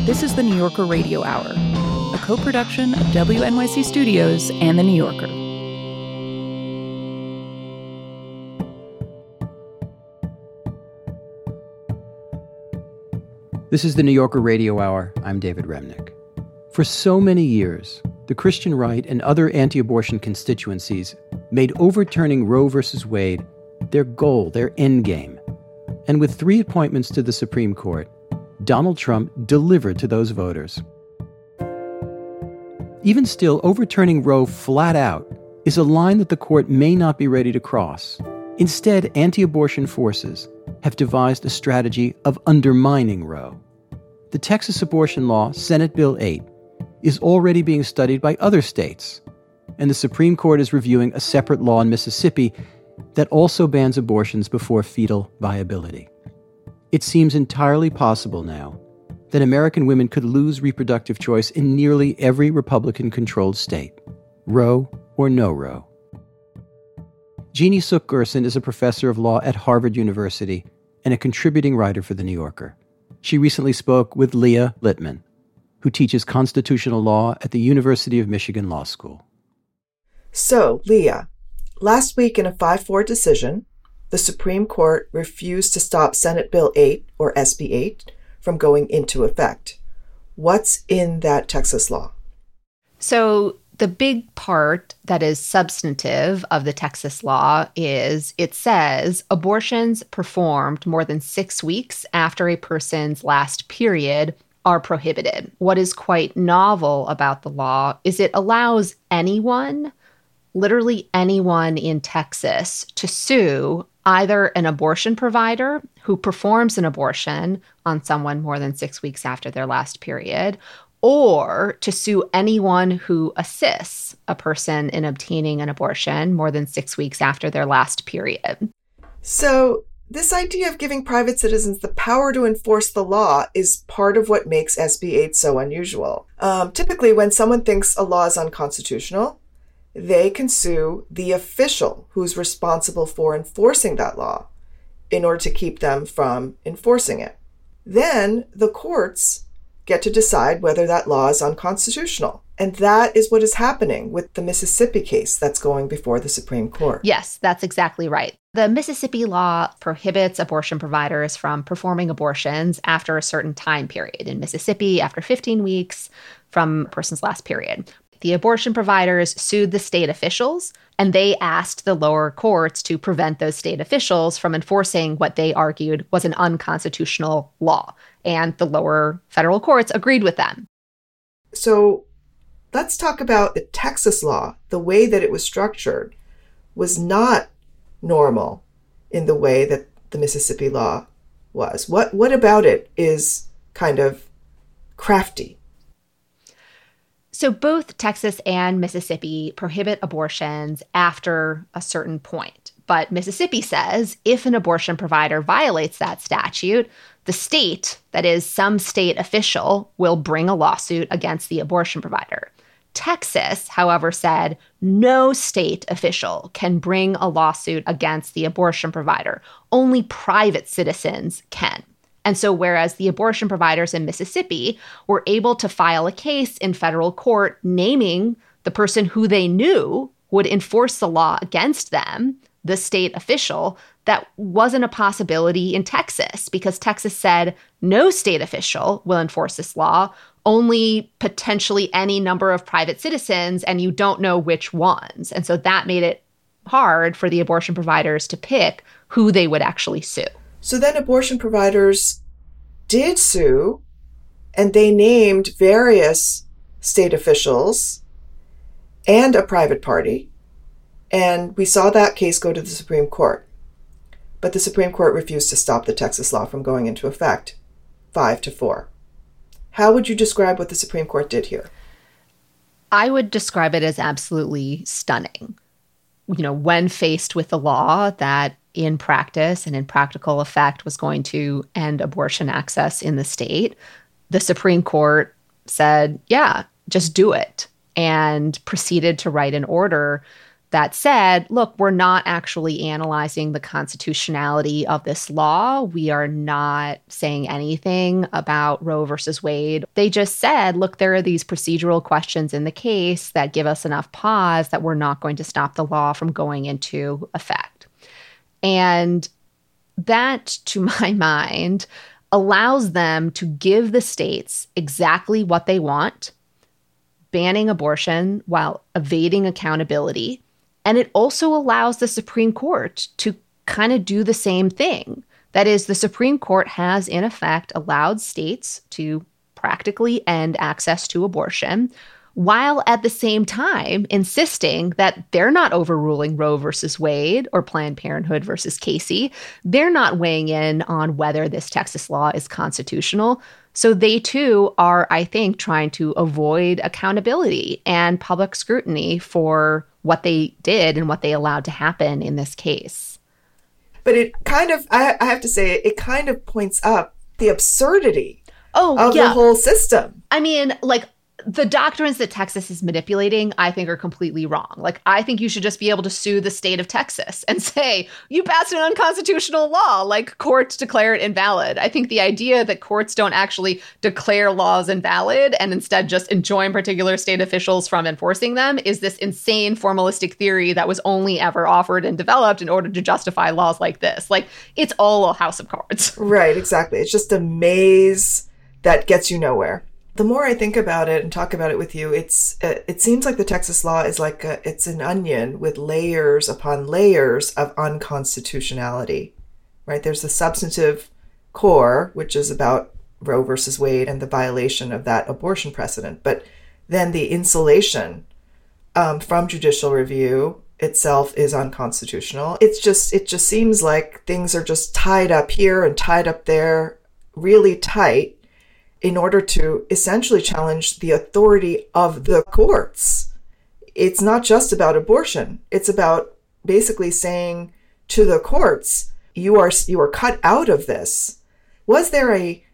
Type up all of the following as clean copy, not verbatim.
This is the New Yorker Radio Hour, a co-production of WNYC Studios and The New Yorker. This is the New Yorker Radio Hour. I'm David Remnick. For so many years, the Christian right and other anti-abortion constituencies made overturning Roe v. Wade their goal, their endgame. And with 3 appointments to the Supreme Court, Donald Trump delivered to those voters. Even still, overturning Roe flat out is a line that the court may not be ready to cross. Instead, anti-abortion forces have devised a strategy of undermining Roe. The Texas abortion law, Senate Bill 8, is already being studied by other states, and the Supreme Court is reviewing a separate law in Mississippi that also bans abortions before fetal viability. It seems entirely possible now that American women could lose reproductive choice in nearly every Republican-controlled state, Roe or no Roe. Jeannie Suk Gerson is a professor of law at Harvard University and a contributing writer for The New Yorker. She recently spoke with Leah Littman, who teaches constitutional law at the University of Michigan Law School. So, Leah, last week in a 5-4 decision, the Supreme Court refused to stop Senate Bill 8, or SB 8, from going into effect. What's in that Texas law? So the big part that is substantive of the Texas law is it says abortions performed more than 6 weeks after a person's last period are prohibited. What is quite novel about the law is it allows anyone, literally anyone in Texas, to sue either an abortion provider who performs an abortion on someone more than 6 weeks after their last period, or to sue anyone who assists a person in obtaining an abortion more than 6 weeks after their last period. So this idea of giving private citizens the power to enforce the law is part of what makes SB 8 so unusual. Typically, when someone thinks a law is unconstitutional, they can sue the official who's responsible for enforcing that law in order to keep them from enforcing it. Then the courts get to decide whether that law is unconstitutional. And that is what is happening with the Mississippi case that's going before the Supreme Court. Yes, that's exactly right. The Mississippi law prohibits abortion providers from performing abortions after a certain time period. In Mississippi, after 15 weeks from a person's last period. The abortion providers sued the state officials, and they asked the lower courts to prevent those state officials from enforcing what they argued was an unconstitutional law. And the lower federal courts agreed with them. So let's talk about the Texas law. The way that it was structured was not normal in the way that the Mississippi law was. What about it is kind of crafty? So both Texas and Mississippi prohibit abortions after a certain point. But Mississippi says if an abortion provider violates that statute, the state, that is, some state official, will bring a lawsuit against the abortion provider. Texas, however, said no state official can bring a lawsuit against the abortion provider. Only private citizens can. And so whereas the abortion providers in Mississippi were able to file a case in federal court naming the person who they knew would enforce the law against them, the state official, that wasn't a possibility in Texas because Texas said no state official will enforce this law, only potentially any number of private citizens, and you don't know which ones. And so that made it hard for the abortion providers to pick who they would actually sue. So then abortion providers did sue, and they named various state officials and a private party. And we saw that case go to the Supreme Court. But the Supreme Court refused to stop the Texas law from going into effect, 5-4. How would you describe what the Supreme Court did here? I would describe it as absolutely stunning. You know, when faced with a law that in practice and in practical effect was going to end abortion access in the state, the Supreme Court said, yeah, just do it, and proceeded to write an order that said, look, we're not actually analyzing the constitutionality of this law. We are not saying anything about Roe versus Wade. They just said, look, there are these procedural questions in the case that give us enough pause that we're not going to stop the law from going into effect. And that, to my mind, allows them to give the states exactly what they want, banning abortion while evading accountability. And it also allows the Supreme Court to kind of do the same thing. That is, the Supreme Court has, in effect, allowed states to practically end access to abortion, while at the same time insisting that they're not overruling Roe versus Wade or Planned Parenthood versus Casey. They're not weighing in on whether this Texas law is constitutional. So they too are, I think, trying to avoid accountability and public scrutiny for what they did and what they allowed to happen in this case. But it kind of, I have to say, it kind of points up the absurdity of the whole system. I mean, like, the doctrines that Texas is manipulating, I think, are completely wrong. Like, I think you should just be able to sue the state of Texas and say, you passed an unconstitutional law, like courts declare it invalid. I think the idea that courts don't actually declare laws invalid and instead just enjoin particular state officials from enforcing them is this insane formalistic theory that was only ever offered and developed in order to justify laws like this. Like, it's all a house of cards. Right, exactly. It's just a maze that gets you nowhere. The more I think about it and talk about it with you, it seems like the Texas law is like it's an onion with layers upon layers of unconstitutionality, right? There's the substantive core, which is about Roe versus Wade and the violation of that abortion precedent. But then the insulation from judicial review itself is unconstitutional. It just seems like things are just tied up here and tied up there really tight in order to essentially challenge the authority of the courts. It's not just about abortion. It's about basically saying to the courts, you are cut out of this. Was there a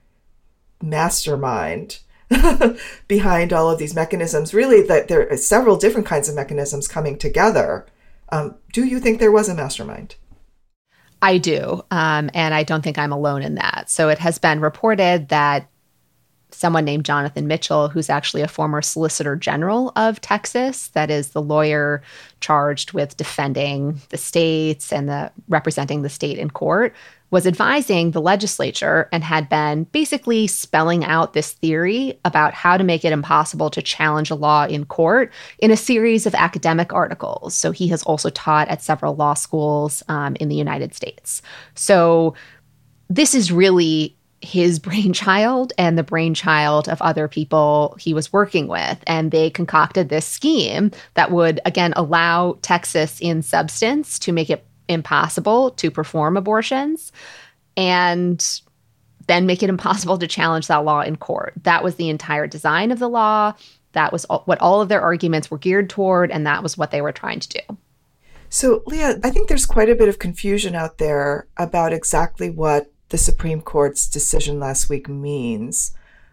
mastermind behind all of these mechanisms? Really, that there are several different kinds of mechanisms coming together. Do you think there was a mastermind? I do. And I don't think I'm alone in that. So it has been reported that someone named Jonathan Mitchell, who's actually a former Solicitor General of Texas, that is the lawyer charged with defending the states and representing the state in court, was advising the legislature and had been basically spelling out this theory about how to make it impossible to challenge a law in court in a series of academic articles. So he has also taught at several law schools in the United States. So this is really his brainchild and the brainchild of other people he was working with. And they concocted this scheme that would, again, allow Texas in substance to make it impossible to perform abortions and then make it impossible to challenge that law in court. That was the entire design of the law. That was what all of their arguments were geared toward, and that was what they were trying to do. So, Leah, I think there's quite a bit of confusion out there about exactly what the Supreme Court's decision last week means.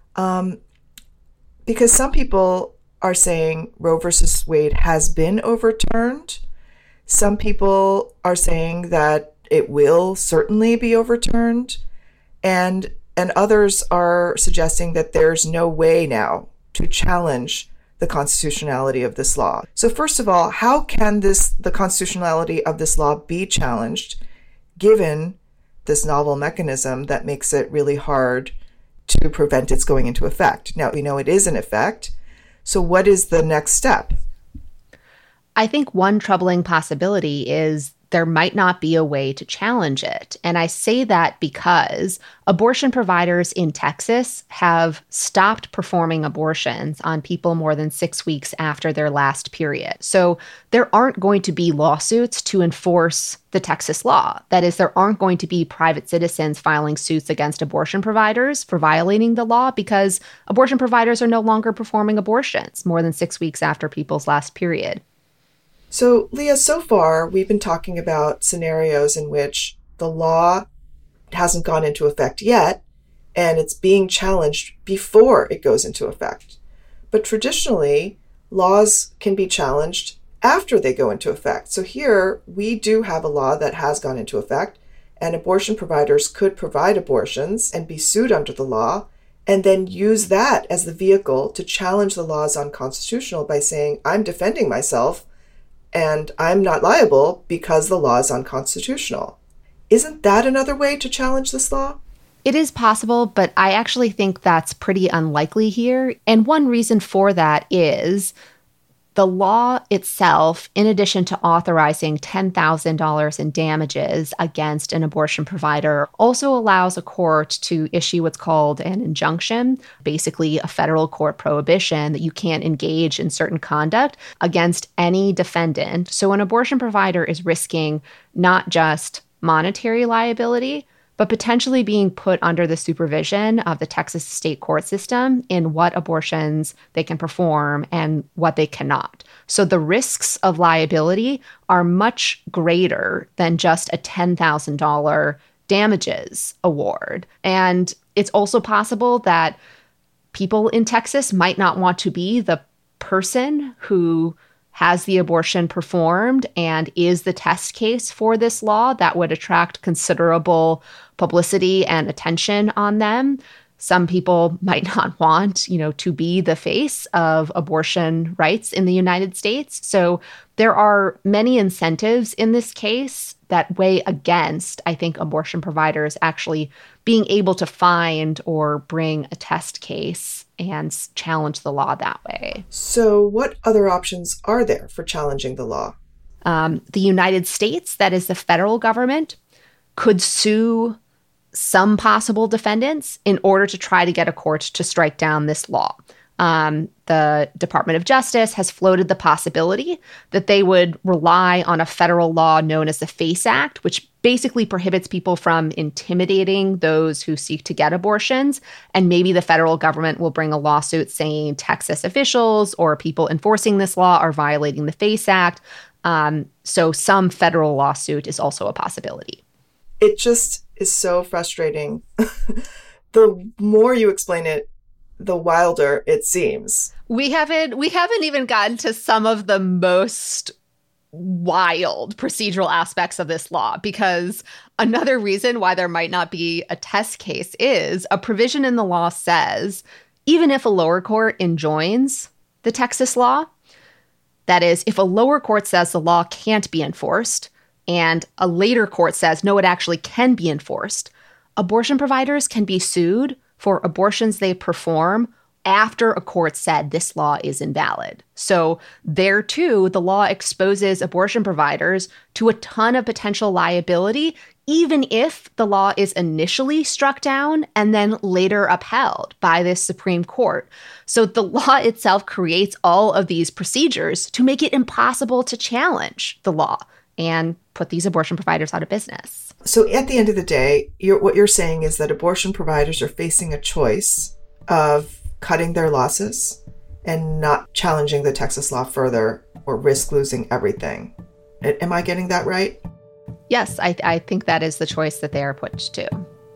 Because some people are saying Roe versus Wade has been overturned. Some people are saying that it will certainly be overturned. And others are suggesting that there's no way now to challenge the constitutionality of this law. So first of all, how can the constitutionality of this law be challenged given this novel mechanism that makes it really hard to prevent its going into effect? Now, we know it is in effect. So what is the next step? I think one troubling possibility is there might not be a way to challenge it. And I say that because abortion providers in Texas have stopped performing abortions on people more than 6 weeks after their last period. So there aren't going to be lawsuits to enforce the Texas law. That is, there aren't going to be private citizens filing suits against abortion providers for violating the law because abortion providers are no longer performing abortions more than 6 weeks after people's last period. So, Leah, so far, we've been talking about scenarios in which the law hasn't gone into effect yet, and it's being challenged before it goes into effect. But traditionally, laws can be challenged after they go into effect. So here we do have a law that has gone into effect, and abortion providers could provide abortions and be sued under the law, and then use that as the vehicle to challenge the law as unconstitutional by saying, I'm defending myself and I'm not liable because the law is unconstitutional. Isn't that another way to challenge this law? It is possible, but I actually think that's pretty unlikely here. And one reason for that is the law itself, in addition to authorizing $10,000 in damages against an abortion provider, also allows a court to issue what's called an injunction, basically a federal court prohibition that you can't engage in certain conduct against any defendant. So an abortion provider is risking not just monetary liability, but potentially being put under the supervision of the Texas state court system in what abortions they can perform and what they cannot. So the risks of liability are much greater than just a $10,000 damages award. And it's also possible that people in Texas might not want to be the person who has the abortion performed and is the test case for this law. That would attract considerable publicity and attention on them. Some people might not want, to be the face of abortion rights in the United States. So there are many incentives in this case that weigh against, I think, abortion providers actually being able to find or bring a test case and challenge the law that way. So what other options are there for challenging the law? The United States, that is the federal government, could sue some possible defendants in order to try to get a court to strike down this law. The Department of Justice has floated the possibility that they would rely on a federal law known as the FACE Act, which basically prohibits people from intimidating those who seek to get abortions. And maybe the federal government will bring a lawsuit saying Texas officials or people enforcing this law are violating the FACE Act. So some federal lawsuit is also a possibility. It just is so frustrating. The more you explain it, the wilder it seems. We haven't even gotten to some of the most wild procedural aspects of this law, because another reason why there might not be a test case is a provision in the law says even if a lower court enjoins the Texas law, that is, if a lower court says the law can't be enforced and a later court says, no, it actually can be enforced, abortion providers can be sued for abortions they perform after a court said this law is invalid. So there, too, the law exposes abortion providers to a ton of potential liability, even if the law is initially struck down and then later upheld by this Supreme Court. So the law itself creates all of these procedures to make it impossible to challenge the law and put these abortion providers out of business. So at the end of the day, what you're saying is that abortion providers are facing a choice of cutting their losses and not challenging the Texas law further or risk losing everything. Am I getting that right? Yes, I think that is the choice that they are put to.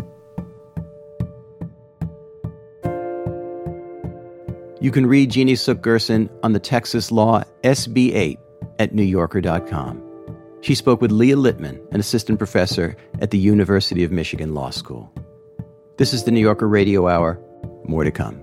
You can read Jeannie Suk Gerson on the Texas law SB 8 at NewYorker.com. She spoke with Leah Littman, an assistant professor at the University of Michigan Law School. This is the New Yorker Radio Hour. More to come.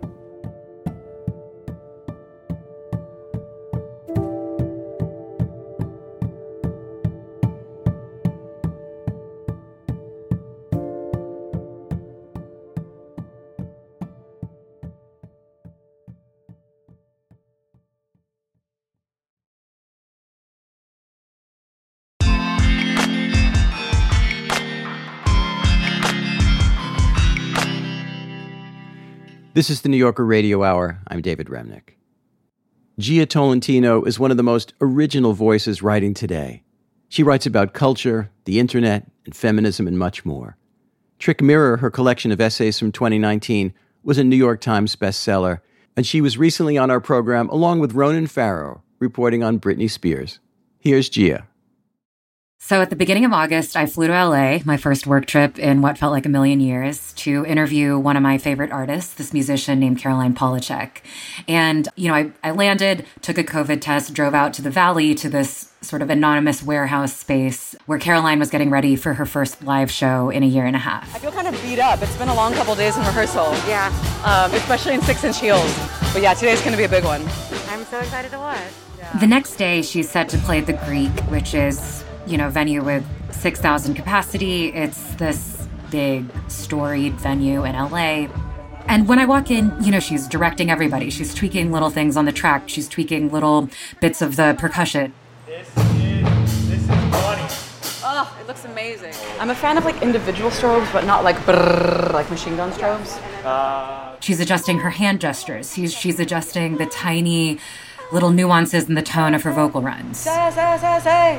This is the New Yorker Radio Hour. I'm David Remnick. Gia Tolentino is one of the most original voices writing today. She writes about culture, the internet, and feminism, and much more. Trick Mirror, her collection of essays from 2019, was a New York Times bestseller, and she was recently on our program along with Ronan Farrow, reporting on Britney Spears. Here's Gia. So at the beginning of August, I flew to LA, my first work trip in what felt like a million years, to interview one of my favorite artists, this musician named Caroline Polachek. And, I landed, took a COVID test, drove out to the Valley to this sort of anonymous warehouse space where Caroline was getting ready for her first live show in a year and a half. I feel kind of beat up. It's been a long couple days in rehearsal. Yeah. Especially in 6-inch heels. But yeah, today's going to be a big one. I'm so excited to watch. Yeah. The next day, she's set to play at the Greek, which is venue with 6,000 capacity. It's this big, storied venue in LA. And when I walk in, she's directing everybody. She's tweaking little things on the track. She's tweaking little bits of the percussion. This is Bonnie. Oh, it looks amazing. I'm a fan of individual strobes, but not brrr, like machine gun strobes. She's adjusting her hand gestures. She's adjusting the tiny little nuances in the tone of her vocal runs. Say.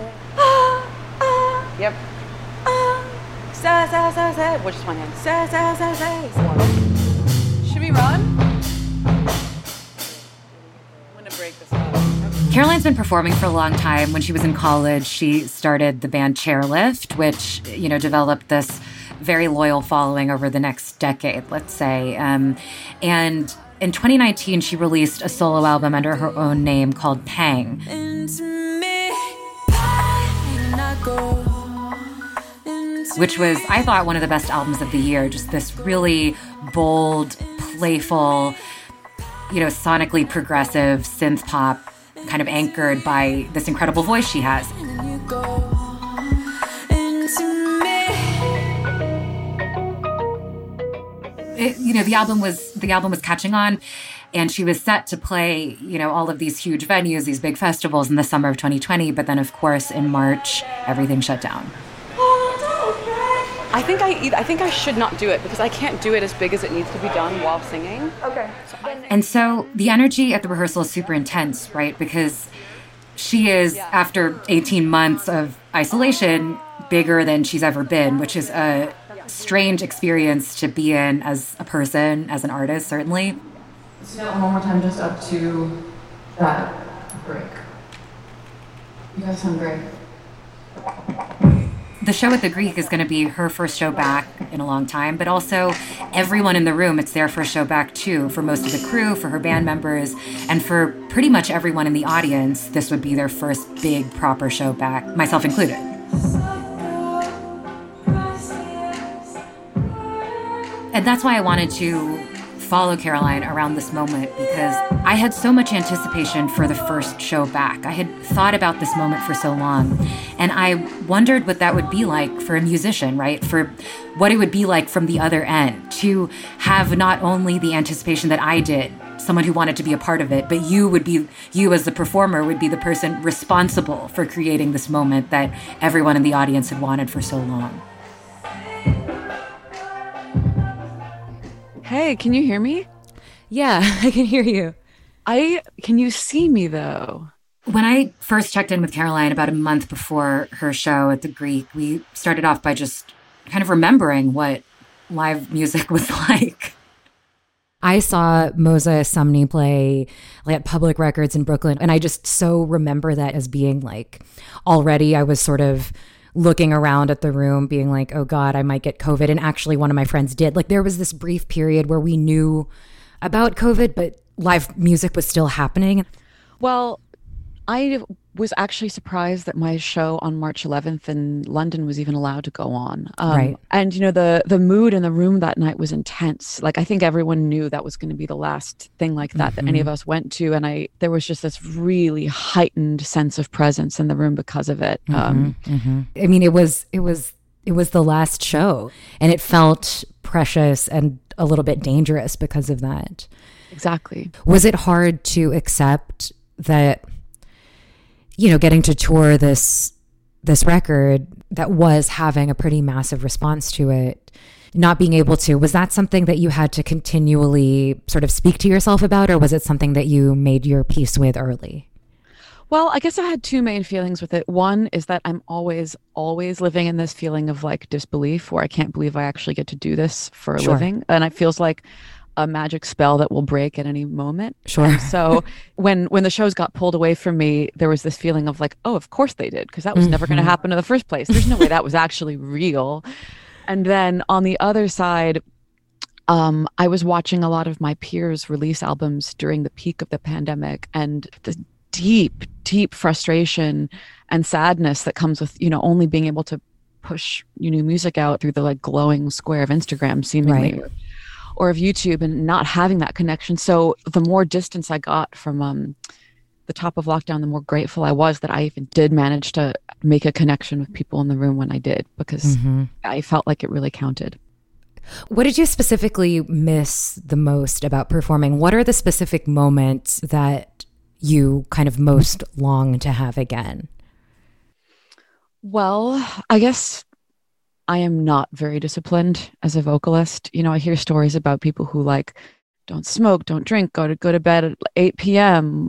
Yep. Say. Which is one hand. Say. Should we run? I'm gonna break this up. Caroline's been performing for a long time. When she was in college, she started the band Chairlift, which, developed this very loyal following over the next decade, let's say. And in 2019, she released a solo album under her own name called Pang. Which was, I thought, one of the best albums of the year. Just this really bold, playful, sonically progressive synth pop, kind of anchored by this incredible voice she has. The album was catching on, and she was set to play, all of these huge venues, these big festivals in the summer of 2020. But then, of course, in March, everything shut down. I think I should not do it because I can't do it as big as it needs to be done while singing. Okay. And so the energy at the rehearsal is super intense, right? Because she is, after 18 months of isolation, bigger than she's ever been, which is a strange experience to be in as a person, as an artist, certainly. So now one more time, just up to that break. You guys sound great. The show at the Greek is going to be her first show back in a long time, but also everyone in the room, it's their first show back too. For most of the crew, for her band members, and for pretty much everyone in the audience, this would be their first big proper show back, myself included. And that's why I wanted to follow Caroline around this moment, because I had so much anticipation for the first show back. I had thought about this moment for so long, and I wondered what that would be like for a musician, right? For what it would be like from the other end, to have not only the anticipation that I did, someone who wanted to be a part of it, but you as the performer would be the person responsible for creating this moment that everyone in the audience had wanted for so long. Hey, can you hear me? Yeah, I can hear you. Can you see me though? When I first checked in with Caroline about a month before her show at the Greek, we started off by just kind of remembering what live music was like. I saw Moza Sumney play at Public Records in Brooklyn, and I just so remember that as being already I was sort of looking around at the room being like, oh God, I might get COVID. And actually one of my friends did. There was this brief period where we knew about COVID, but live music was still happening. Well, I was actually surprised that my show on March 11th in London was even allowed to go on. Right. And, the mood in the room that night was intense. I think everyone knew that was going to be the last thing like that that any of us went to. And there was just this really heightened sense of presence in the room because of it. I mean, it was the last show, and it felt precious and a little bit dangerous because of that. Exactly. Was it hard to accept that, getting to tour this record that was having a pretty massive response to it, not being able to, was that something that you had to continually sort of speak to yourself about, or was it something that you made your peace with early? Well, I guess I had two main feelings with it. One is that I'm always living in this feeling of disbelief, where I can't believe I actually get to do this for a living. And it feels like a magic spell that will break at any moment. Sure. And so when the shows got pulled away from me, there was this feeling of like, oh, of course they did, because that was never going to happen in the first place. There's no way that was actually real. And then on the other side, I was watching a lot of my peers release albums during the peak of the pandemic, and the deep frustration and sadness that comes with, only being able to push new music out through the like glowing square of Instagram seemingly, right, or of YouTube, and not having that connection. So the more distance I got from the top of lockdown, the more grateful I was that I even did manage to make a connection with people in the room when I did, because I felt like it really counted. What did you specifically miss the most about performing? What are the specific moments that you kind of most long to have again? Well, I guess I am not very disciplined as a vocalist. I hear stories about people who like don't smoke, don't drink, go to bed at 8 p.m.,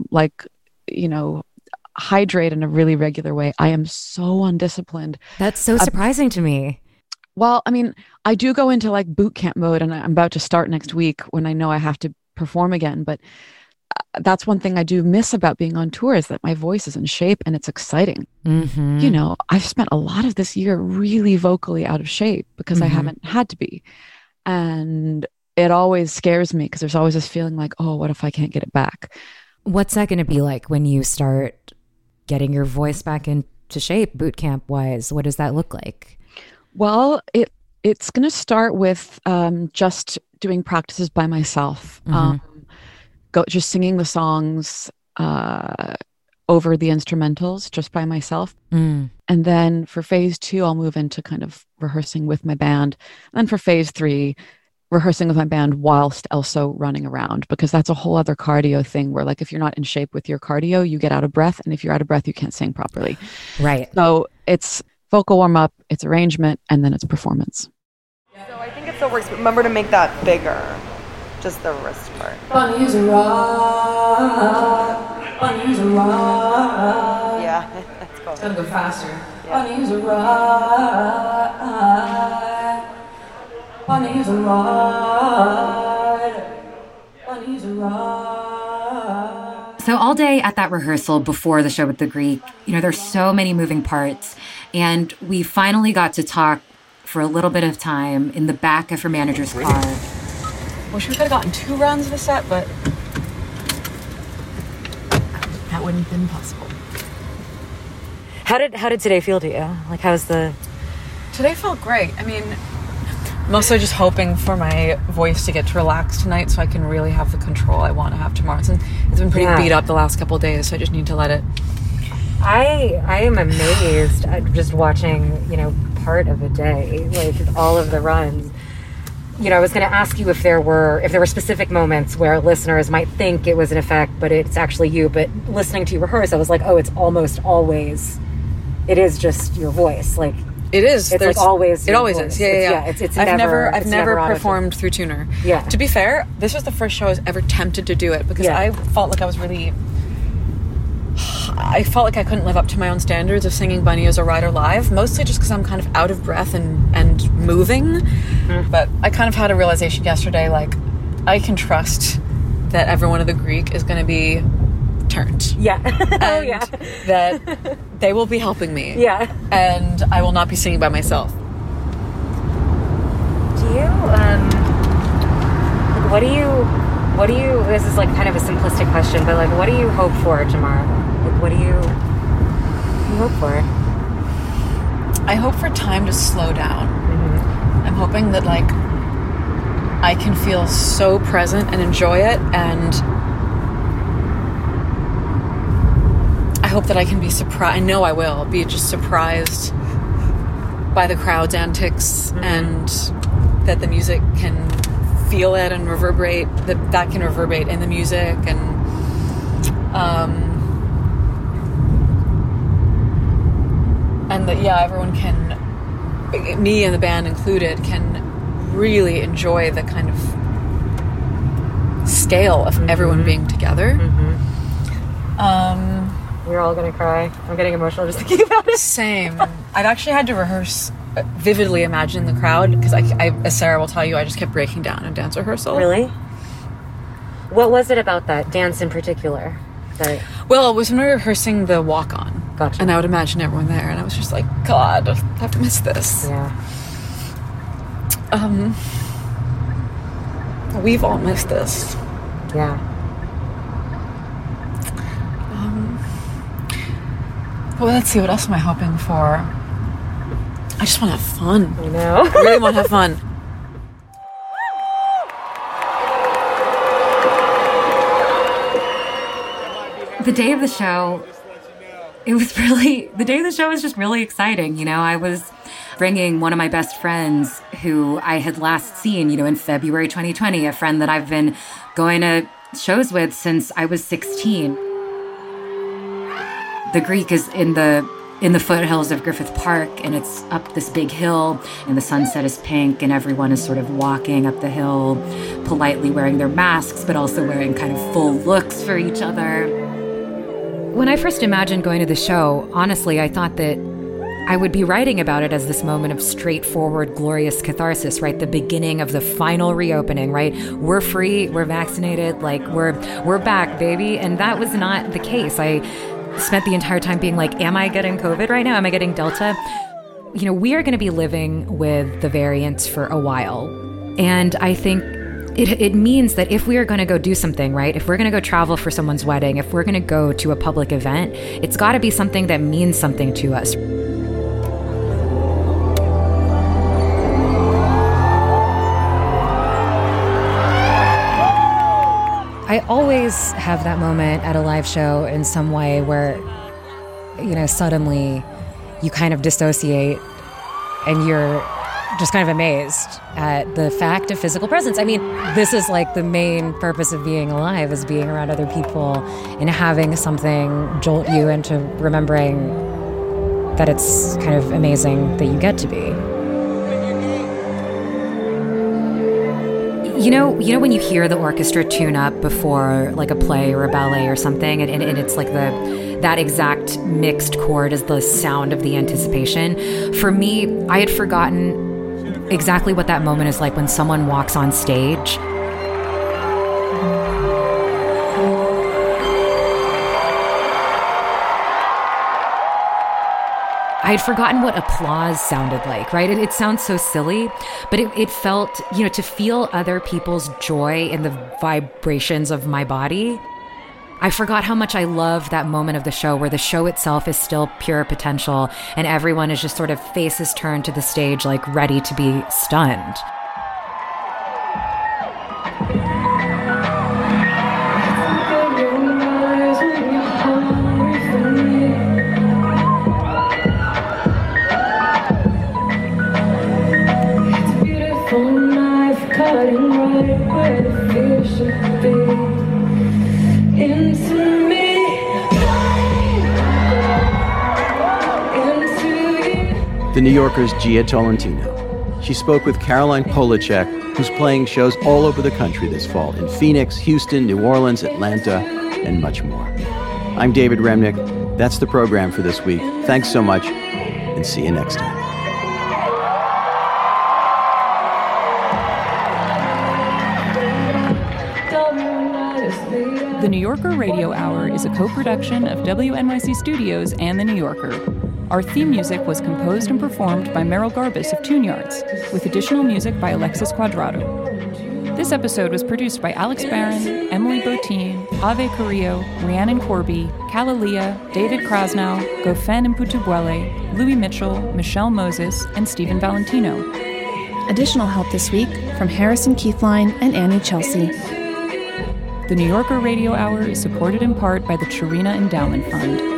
hydrate in a really regular way. I am so undisciplined. That's so surprising to me. Well, I mean, I do go into like boot camp mode, and I'm about to start next week when I know I have to perform again. But that's one thing I do miss about being on tour, is that my voice is in shape and it's exciting. I've spent a lot of this year really vocally out of shape because I haven't had to be. And it always scares me because there's always this feeling like, oh, what if I can't get it back? What's that going to be like when you start getting your voice back into shape, boot camp wise? What does that look like? Well, it's going to start with just doing practices by myself. Just singing the songs over the instrumentals just by myself. And then for phase 2, I'll move into kind of rehearsing with my band. And then for phase 3, rehearsing with my band whilst also running around, because that's a whole other cardio thing where like if you're not in shape with your cardio, you get out of breath. And if you're out of breath, you can't sing properly. Right. So it's vocal warm up, it's arrangement, and then it's performance. So I think it still works, but remember to make that bigger. Just the wrist part. Bunny's a rock. Bunny's a rock. Yeah, that's cool. It's gotta go faster. Yeah. Bunny's a rock. Bunny's a rock. Bunny's a rock. So all day at that rehearsal before the show with the Greek, there's so many moving parts. And we finally got to talk for a little bit of time in the back of her manager's car. Wish we could have gotten 2 runs of the set, but that wouldn't have been possible. How did today feel to you? Like, Today felt great. I mean, I'm also just hoping for my voice to get to relax tonight so I can really have the control I want to have tomorrow. It's been pretty beat up the last couple of days, so I just need to let it. I am amazed at just watching, part of a day, like all of the runs. I was going to ask you if there were specific moments where listeners might think it was an effect, but it's actually you. But listening to you rehearse, I was like, oh, it's almost always, it is just your voice. Like it is. It's like always. It always is. Yeah. It's I've never performed through Tuner. Yeah. To be fair, this was the first show I was ever tempted to do it because I felt like I felt like I couldn't live up to my own standards of singing Bunny as a Rider live, mostly just because I'm kind of out of breath and moving. But I kind of had a realization yesterday, like, I can trust that everyone of the Greek is going to be turned. Yeah. And that they will be helping me. Yeah. And I will not be singing by myself. Do you, what do you, this is like kind of a simplistic question, but like, what do you hope for tomorrow? Like, what do you hope for? I hope for time to slow down. I'm hoping that like I can feel so present and enjoy it, and I hope that I can be surprised. I know I will be just surprised by the crowd's antics, and that the music can feel it and reverberate, that can reverberate in the music, and that everyone can, me and the band included, can really enjoy the kind of scale of everyone being together. We're all gonna cry. I'm getting emotional just thinking about it. Same. I've actually had to rehearse, vividly imagine the crowd, because I, as Sarah will tell you, I just kept breaking down in dance rehearsal. Really? What was it about that dance in particular? Well, it was when we were rehearsing the walk-on. Gotcha. And I would imagine everyone there, and I was just like, God, I've missed this. Yeah. We've all missed this. Yeah. Well, let's see, what else am I hoping for? I just want to have fun. I know. I really want to have fun. The day of the show, the day of the show was just really exciting. You know, I was bringing one of my best friends who I had last seen, in February 2020, a friend that I've been going to shows with since I was 16. The Greek is in the foothills of Griffith Park, and it's up this big hill, and the sunset is pink, and everyone is sort of walking up the hill, politely wearing their masks, but also wearing kind of full looks for each other. When I first imagined going to the show, honestly, I thought that I would be writing about it as this moment of straightforward, glorious catharsis, right? The beginning of the final reopening, right? We're free, we're vaccinated, like we're back, baby. And that was not the case. I spent the entire time being like, am I getting COVID right now? Am I getting Delta? We are going to be living with the variants for a while. And I think it means that if we are going to go do something, right? If we're going to go travel for someone's wedding, if we're going to go to a public event, it's got to be something that means something to us. I always have that moment at a live show in some way where, suddenly you kind of dissociate and you're just kind of amazed at the fact of physical presence. I mean, this is like the main purpose of being alive, is being around other people and having something jolt you into remembering that it's kind of amazing that you get to be. You know when you hear the orchestra tune up before like a play or a ballet or something, and it's like that exact mixed chord is the sound of the anticipation. For me, I had forgotten exactly what that moment is like when someone walks on stage. I had forgotten what applause sounded like, right? It sounds so silly, but it felt, to feel other people's joy in the vibrations of my body. I forgot how much I loved that moment of the show where the show itself is still pure potential and everyone is just sort of faces turned to the stage, like ready to be stunned. The New Yorker's Gia Tolentino. She spoke with Caroline Polachek, who's playing shows all over the country this fall in Phoenix, Houston, New Orleans, Atlanta, and much more. I'm David Remnick. That's the program for this week. Thanks so much, and see you next time. The New Yorker Radio Hour is a co-production of WNYC Studios and The New Yorker. Our theme music was composed and performed by Merrill Garbus of Tune Yards, with additional music by Alexis Cuadrado. This episode was produced by Alex Barron, Emily Botine, Ave Carrillo, Rhiannon Corby, Kalalia, David Krasnow, Gofen Mputubuele, Louis Mitchell, Michelle Moses, and Stephen Valentino. Additional help this week from Harrison Keithline and Annie Chelsea. The New Yorker Radio Hour is supported in part by the Chirina Endowment Fund.